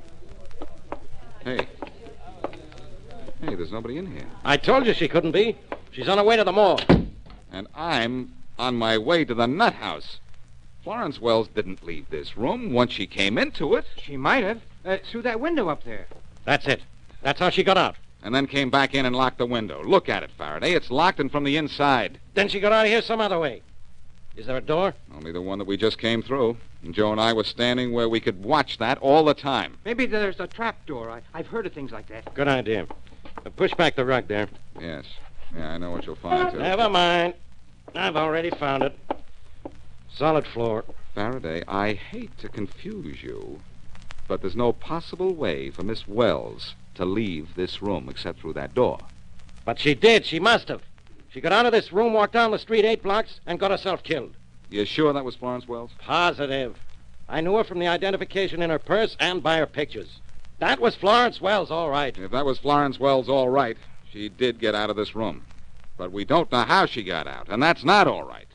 Hey. Hey, there's nobody in here. I told you she couldn't be. She's on her way to the mall. And I'm on my way to the nut house. Florence Wells didn't leave this room once she came into it. She might have. Uh, through that window up there. That's it. That's how she got out. And then came back in and locked the window. Look at it, Faraday. It's locked and from the inside. Then she got out of here some other way. Is there a door? Only the one that we just came through. And Joe and I were standing where we could watch that all the time. Maybe there's a trap door. I, I've heard of things like that. Good idea. Uh, push back the rug there. Yes. Yeah, I know what you'll find, too. Never mind. I've already found it. Solid floor. Faraday, I hate to confuse you, but there's no possible way for Miss Wells to leave this room except through that door. But she did. She must have. She got out of this room, walked down the street eight blocks, and got herself killed. You sure that was Florence Wells? Positive. I knew her from the identification in her purse and by her pictures. That was Florence Wells, all right. If that was Florence Wells, all right, she did get out of this room. But we don't know how she got out, and that's not all right.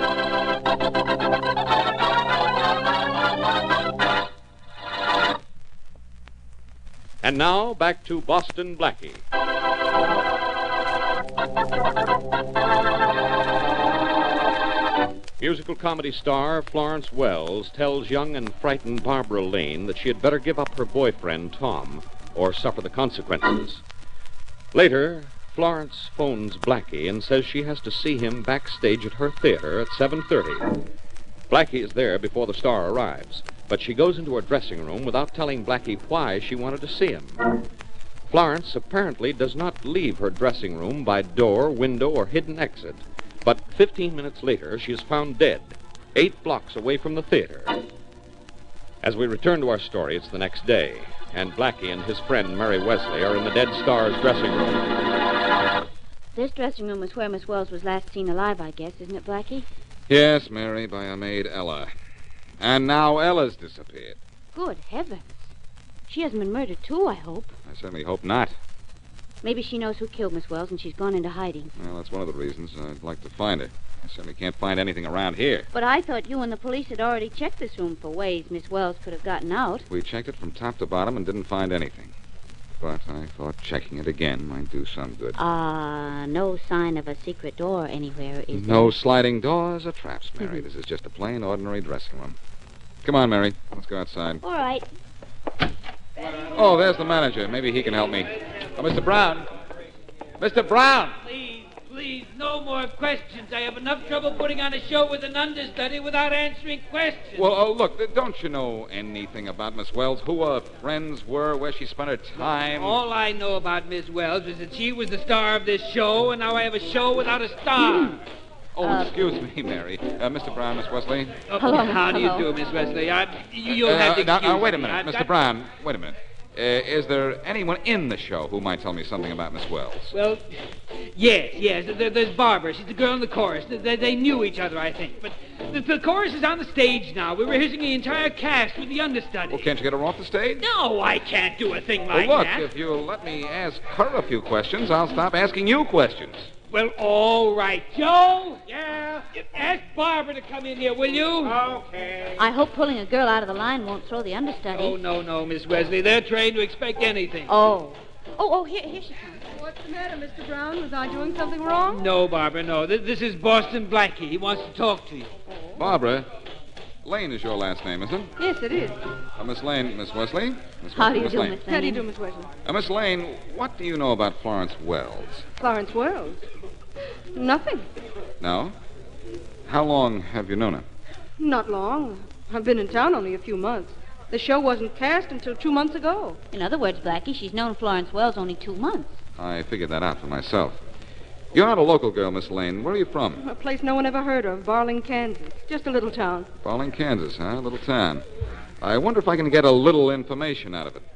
And now, back to Boston Blackie. Musical comedy star Florence Wells tells young and frightened Barbara Lane that she had better give up her boyfriend, Tom, or suffer the consequences. Later, Florence phones Blackie and says she has to see him backstage at her theater at seven thirty. Blackie is there before the star arrives, but she goes into her dressing room without telling Blackie why she wanted to see him. Florence apparently does not leave her dressing room by door, window, or hidden exit, but fifteen minutes later she is found dead, eight blocks away from the theater. As we return to our story, it's the next day, and Blackie and his friend Mary Wesley are in the dead star's dressing room. This dressing room is where Miss Wells was last seen alive, I guess, isn't it, Blackie? Yes, Mary, by her maid Ella. And now Ella's disappeared. Good heavens. She hasn't been murdered, too, I hope. I certainly hope not. Maybe she knows who killed Miss Wells and she's gone into hiding. Well, that's one of the reasons I'd like to find her. I certainly can't find anything around here. But I thought you and the police had already checked this room for ways Miss Wells could have gotten out. We checked it from top to bottom and didn't find anything. But I thought checking it again might do some good. Ah, uh, no sign of a secret door anywhere, is there? No sliding doors or traps, Mary. This is just a plain, ordinary dressing room. Come on, Mary. Let's go outside. All right. Oh, there's the manager. Maybe he can help me. Oh, Mister Brown. Mister Brown. Please, please, no more questions. I have enough trouble putting on a show with an understudy without answering questions. Well, oh, look, don't you know anything about Miss Wells? Who her friends were, where she spent her time? All I know about Miss Wells is that she was the star of this show, and now I have a show without a star. Oh, Uh, excuse me, Mary. Uh, Mister Brown, Miss Wesley. Oh, Hello, How do hello. you do, Miss Wesley? I, you, you'll Uh, have to now, excuse now, wait a me. minute. I've Mister got- Brown, wait a minute. Uh, is there anyone in the show who might tell me something about Miss Wells? Well, yes, yes. There, there's Barbara. She's the girl in the chorus. They, they knew each other, I think. But the, the chorus is on the stage now. We're rehearsing the entire cast with the understudy. Well, can't you get her off the stage? No, I can't do a thing like well, look, that. if you'll let me ask her a few questions, I'll stop asking you questions. Well, all right. Joe? Yeah? Ask Barbara to come in here, will you? Okay. I hope pulling a girl out of the line won't throw the understudy. Oh, no, no, Miss Wesley. They're trained to expect anything. Oh. Oh, oh, here, here she comes. What's the matter, Mister Brown? Was I doing something wrong? No, Barbara, no. Th- This is Boston Blackie. He wants to talk to you. Barbara, Lane is your last name, isn't it? Yes, it is. Uh, Miss Lane, Miss Wesley? Miss How do you Miss do, Lane. Miss Lane? How do you do, Miss Wesley? Uh, Miss Lane, what do you know about Florence Wells? Florence Wells. Nothing. No? How long have you known her? Not long. I've been in town only a few months. The show wasn't cast until two months ago. In other words, Blackie, she's known Florence Wells only two months. I figured that out for myself. You're not a local girl, Miss Lane. Where are you from? A place no one ever heard of, Barling, Kansas. Just a little town. Barling, Kansas, huh? A little town. I wonder if I can get a little information out of it.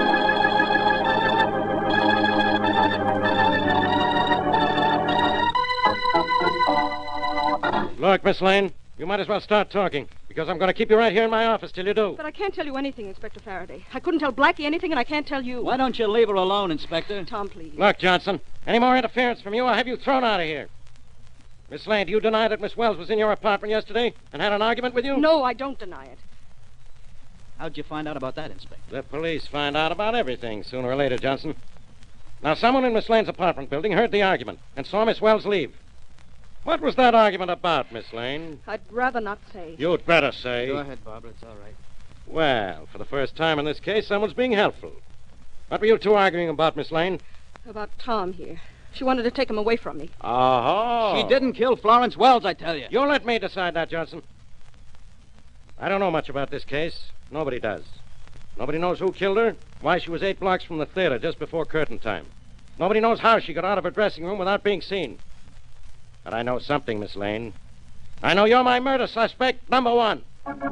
Look, Miss Lane, you might as well start talking, because I'm going to keep you right here in my office till you do. But I can't tell you anything, Inspector Faraday. I couldn't tell Blackie anything, and I can't tell you. Why don't you leave her alone, Inspector? Tom, please. Look, Johnson, any more interference from you, I'll have you thrown out of here. Miss Lane, do you deny that Miss Wells was in your apartment yesterday and had an argument with you? No, I don't deny it. How'd you find out about that, Inspector? The police find out about everything sooner or later, Johnson. Now, someone in Miss Lane's apartment building heard the argument and saw Miss Wells leave. What was that argument about, Miss Lane? I'd rather not say. You'd better say. Go ahead, Barbara. It's all right. Well, for the first time in this case, someone's being helpful. What were you two arguing about, Miss Lane? About Tom here. She wanted to take him away from me. Oh. She didn't kill Florence Wells, I tell you. You let me decide that, Johnson. I don't know much about this case. Nobody does. Nobody knows who killed her, why she was eight blocks from the theater just before curtain time. Nobody knows how she got out of her dressing room without being seen. But I know something, Miss Lane. I know you're my murder suspect, number one.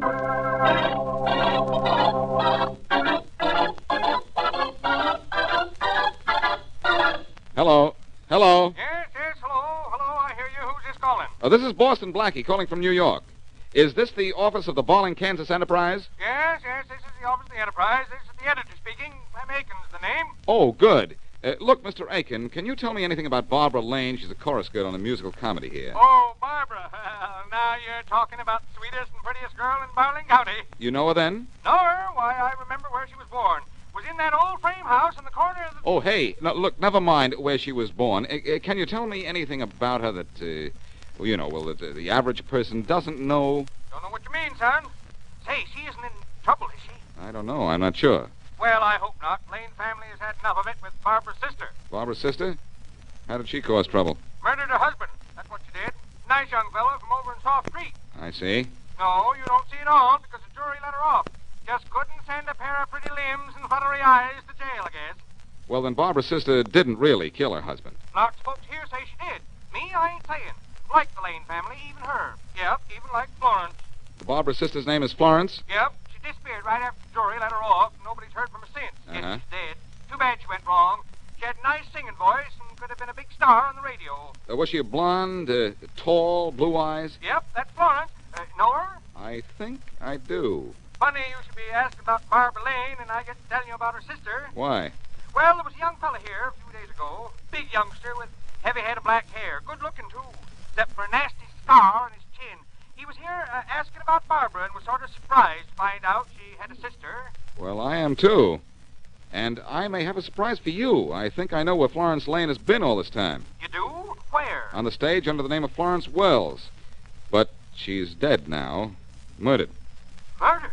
Hello. Hello. Yes, yes, hello, hello, I hear you. Who's this calling? Uh, this is Boston Blackie calling from New York. Is this the office of the Barling, Kansas Enterprise? Yes, yes, this is the office of the Enterprise. This is the editor speaking. Clem Aiken's the name. Oh, good. Uh, look, Mister Aiken, can you tell me anything about Barbara Lane? She's a chorus girl in a musical comedy here. Oh, Barbara. Well, now you're talking about the sweetest and prettiest girl in Barling County. You know her then? Know her? Why, I remember where she was born. Was in that old frame house in the corner of the... Oh, hey, no, look, never mind where she was born. Uh, uh, can you tell me anything about her that, uh, well, you know, well, that uh, the average person doesn't know? Don't know what you mean, son. Say, she isn't in trouble, is she? I don't know. I'm not sure. Well, I hope not. Lane family has had enough of it with Barbara's sister. Barbara's sister? How did she cause trouble? Murdered her husband. That's what she did. Nice young fellow from over in Soft Street. I see. No, you don't see it all because the jury let her off. Just couldn't send a pair of pretty limbs and fluttery eyes to jail, I guess. Well, then Barbara's sister didn't really kill her husband. Lots of folks here say she did. Me, I ain't saying. Like the Lane family, even her. Yep, even like Florence. Barbara's sister's name is Florence? Yep, she disappeared right after the jury let her off. Nobody's heard from her since. Uh-huh. Yes, she's dead. Too bad she went wrong. She had a nice singing voice and could have been a big star on the radio. Uh, was she a blonde, uh, tall, blue eyes? Yep, that's Florence. Uh, know her? I think I do. Funny you should be asking about Barbara Lane, and I get to telling you about her sister. Why? Well, there was a young fella here a few days ago. Big youngster with heavy head of black hair. Good looking, too, except for a nasty scar on his chin. He was here uh, asking about Barbara and was sort of surprised to find out she had a sister. Well, I am, too. And I may have a surprise for you. I think I know where Florence Lane has been all this time. You do? Where? On the stage under the name of Florence Wells. But she's dead now. Murdered. Murdered?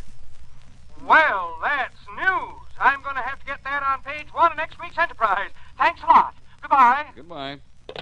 Well, that's news. I'm going to have to get that on page one of next week's Enterprise. Thanks a lot. Goodbye. Goodbye.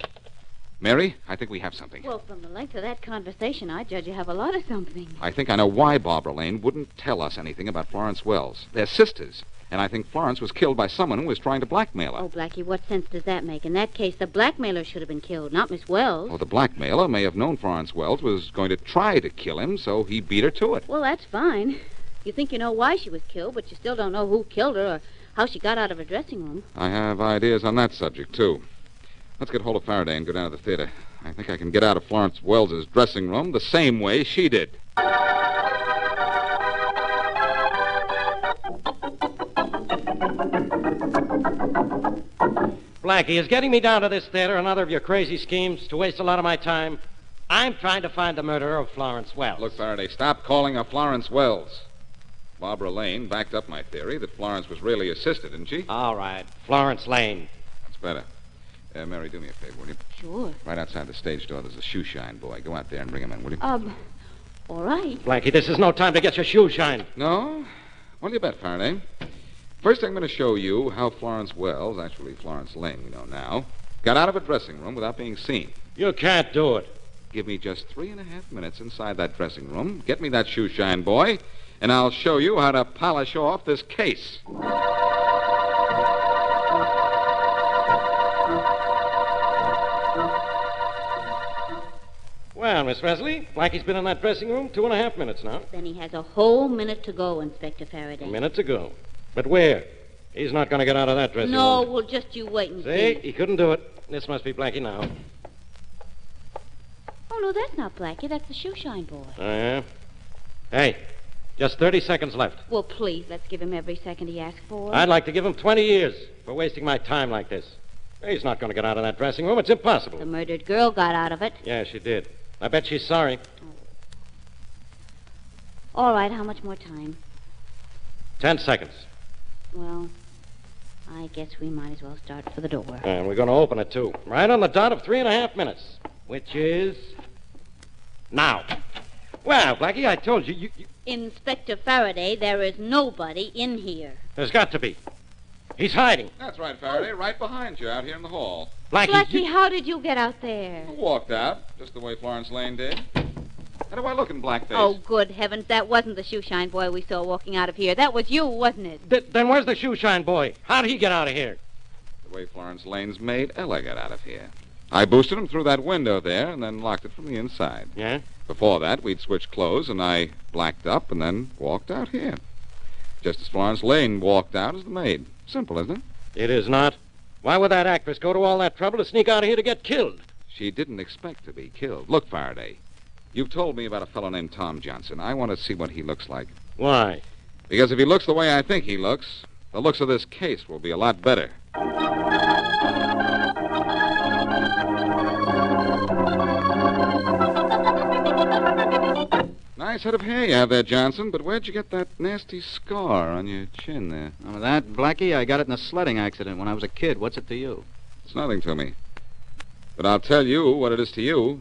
Mary, I think we have something. Well, from the length of that conversation, I judge you have a lot of something. I think I know why Barbara Lane wouldn't tell us anything about Florence Wells. They're sisters, and I think Florence was killed by someone who was trying to blackmail her. Oh, Blackie, what sense does that make? In that case, the blackmailer should have been killed, not Miss Wells. Oh, the blackmailer may have known Florence Wells was going to try to kill him, so he beat her to it. Well, that's fine. You think you know why she was killed, but you still don't know who killed her or how she got out of her dressing room. I have ideas on that subject, too. Let's get hold of Faraday and go down to the theater. I think I can get out of Florence Wells's dressing room the same way she did. Blackie, is getting me down to this theater another of your crazy schemes to waste a lot of my time? I'm trying to find the murderer of Florence Wells. Look, Faraday, stop calling her Florence Wells. Barbara Lane backed up my theory that Florence was really a sister, didn't she? All right. Florence Lane. That's better. Uh, Mary, do me a favor, will you? Sure. Right outside the stage door, there's a shoe shine boy. Go out there and bring him in, will you? Um, all right. Blackie, this is no time to get your shoe shined. No? Well, you bet, Faraday. First, I'm going to show you how Florence Wells, actually Florence Lane, we know now, got out of a dressing room without being seen. You can't do it. give me just three and a half minutes inside that dressing room, get me that shoe shine boy, and I'll show you how to polish off this case. Well, Miss Wesley, Blackie's been in that dressing room two and a half minutes now. Then he has a whole minute to go, Inspector A Faraday. minute to go. But where? He's not going to get out of that dressing No, room. well, just you wait and See? see. He couldn't do it. This must be Blackie now. Oh, no, that's not Blackie. That's the shoe shine boy. Oh, yeah? Hey, just thirty seconds left. Well, please, let's give him every second he asks for. I'd like to give him twenty years for wasting my time like this. He's not going to get out of that dressing room. It's impossible. The murdered girl got out of it. Yeah, she did. I bet she's sorry. All right, how much more time? Ten seconds. Well, I guess we might as well start for the door. And we're going to open it, too. Right on the dot of three and a half minutes, which is now. Well, Blackie, I told you, you, you... Inspector Faraday, there is nobody in here. There's got to be. He's hiding. That's right, Faraday, right behind you out here in the hall. Blackie, Blackie, you... how did you get out there? I walked out, just the way Florence Lane did. How do I look in blackface? Oh, good heavens, that wasn't the shoe shine boy we saw walking out of here. That was you, wasn't it? Th- then where's the shoe shine boy? How did he get out of here? The way Florence Lane's maid Ella got out of here. I boosted him through that window there and then locked it from the inside. Yeah? Before that, we'd switched clothes, and I blacked up and then walked out here. Just as Florence Lane walked out as the maid. Simple, isn't it? It is not. Why would that actress go to all that trouble to sneak out of here to get killed? She didn't expect to be killed. Look, Faraday, you've told me about a fellow named Tom Johnson. I want to see what he looks like. Why? Because if he looks the way I think he looks, the looks of this case will be a lot better. Nice head of hair you have there, Johnson, but where'd you get that nasty scar on your chin there? Oh, that, Blackie, I got it in a sledding accident when I was a kid. What's it to you? It's nothing to me. But I'll tell you what it is to you.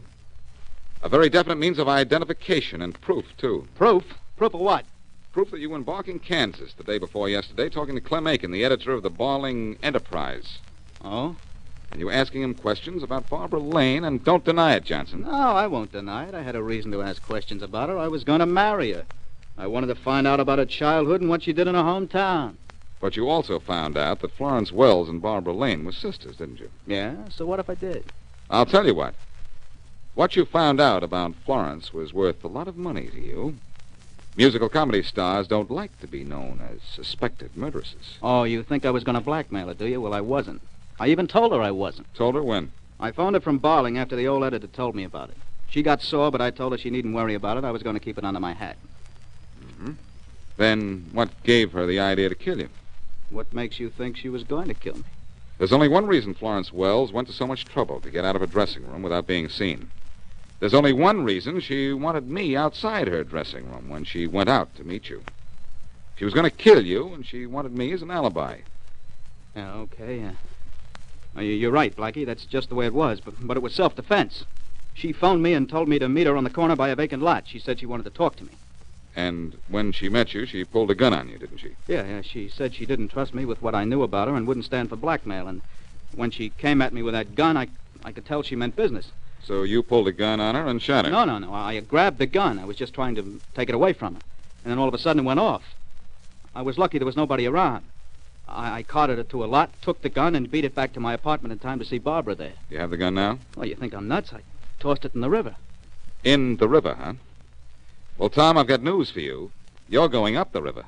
A very definite means of identification and proof, too. Proof? Proof of what? Proof that you were in Barking, Kansas, the day before yesterday, talking to Clem Aiken, the editor of the Barling Enterprise. Oh? And you were asking him questions about Barbara Lane, and don't deny it, Johnson. No, I won't deny it. I had a reason to ask questions about her. I was going to marry her. I wanted to find out about her childhood and what she did in her hometown. But you also found out that Florence Wells and Barbara Lane were sisters, didn't you? Yeah? So what if I did? I'll tell you what. What you found out about Florence was worth a lot of money to you. Musical comedy stars don't like to be known as suspected murderesses. Oh, you think I was going to blackmail her, do you? Well, I wasn't. I even told her I wasn't. Told her when? I phoned her from Barling after the old editor told me about it. She got sore, but I told her she needn't worry about it. I was going to keep it under my hat. Mm-hmm. Then what gave her the idea to kill you? What makes you think she was going to kill me? There's only one reason Florence Wells went to so much trouble to get out of her dressing room without being seen. There's only one reason she wanted me outside her dressing room when she went out to meet you. She was going to kill you, and she wanted me as an alibi. Yeah, okay, yeah. Uh, you're right, Blackie. That's just the way it was, but, but it was self-defense. She phoned me and told me to meet her on the corner by a vacant lot. She said she wanted to talk to me. And when she met you, she pulled a gun on you, didn't she? Yeah, yeah. She said she didn't trust me with what I knew about her and wouldn't stand for blackmail. And when she came at me with that gun, I, I could tell she meant business. So you pulled a gun on her and shot her? No, no, no. I grabbed the gun. I was just trying to take it away from her. And then all of a sudden it went off. I was lucky there was nobody around. I, I carted her to a lot, took the gun, and beat it back to my apartment in time to see Barbara there. You have the gun now? Well, you think I'm nuts? I tossed it in the river. In the river, huh? Well, Tom, I've got news for you. You're going up the river.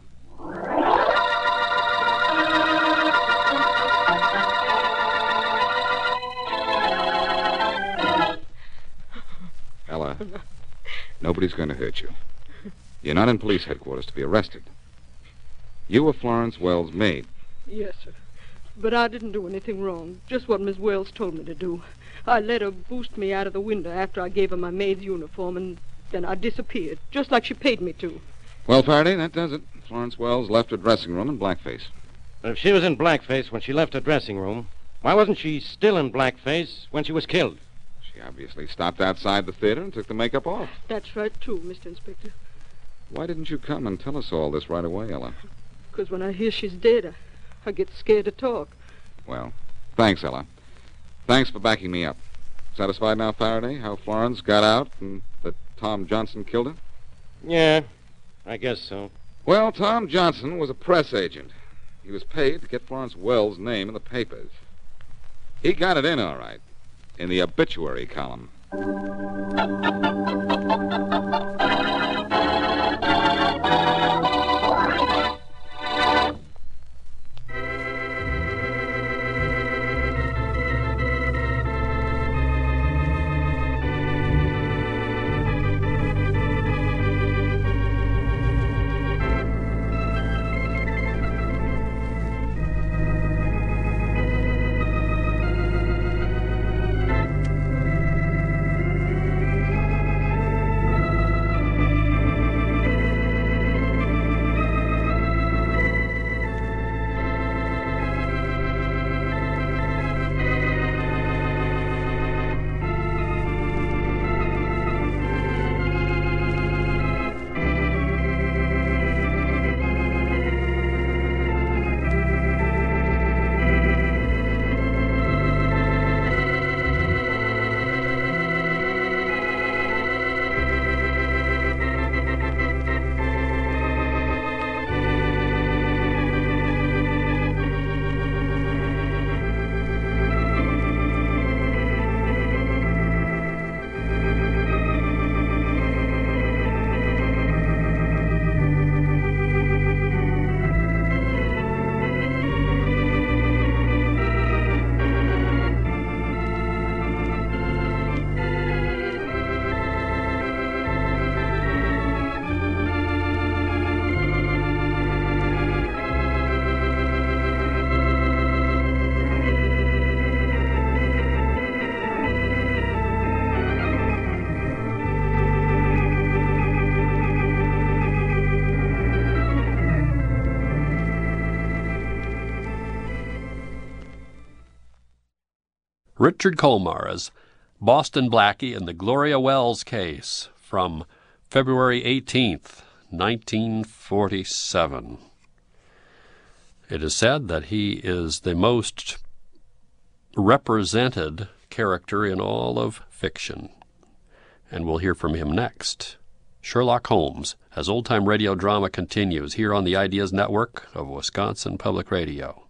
Ella, nobody's going to hurt you. You're not in police headquarters to be arrested. You were Florence Wells' maid. Yes, sir. But I didn't do anything wrong. Just what Miss Wells told me to do. I let her boost me out of the window after I gave her my maid's uniform, and then I disappeared, just like she paid me to. Well, Faraday, that does it. Florence Wells left her dressing room in blackface. But if she was in blackface when she left her dressing room, why wasn't she still in blackface when she was killed? She obviously stopped outside the theater and took the makeup off. That's right, too, Mister Inspector. Why didn't you come and tell us all this right away, Ella? Because when I hear she's dead, I, I get scared to talk. Well, thanks, Ella. Thanks for backing me up. Satisfied now, Faraday, how Florence got out and that Tom Johnson killed her? Yeah, I guess so. Well, Tom Johnson was a press agent. He was paid to get Florence Wells' name in the papers. He got it in all right, in the obituary column. Richard Colmar as Boston Blackie in the Gloria Wells case from February eighteenth, nineteen forty-seven. It is said that he is the most represented character in all of fiction, and we'll hear from him next. Sherlock Holmes, as old-time radio drama continues here on the Ideas Network of Wisconsin Public Radio.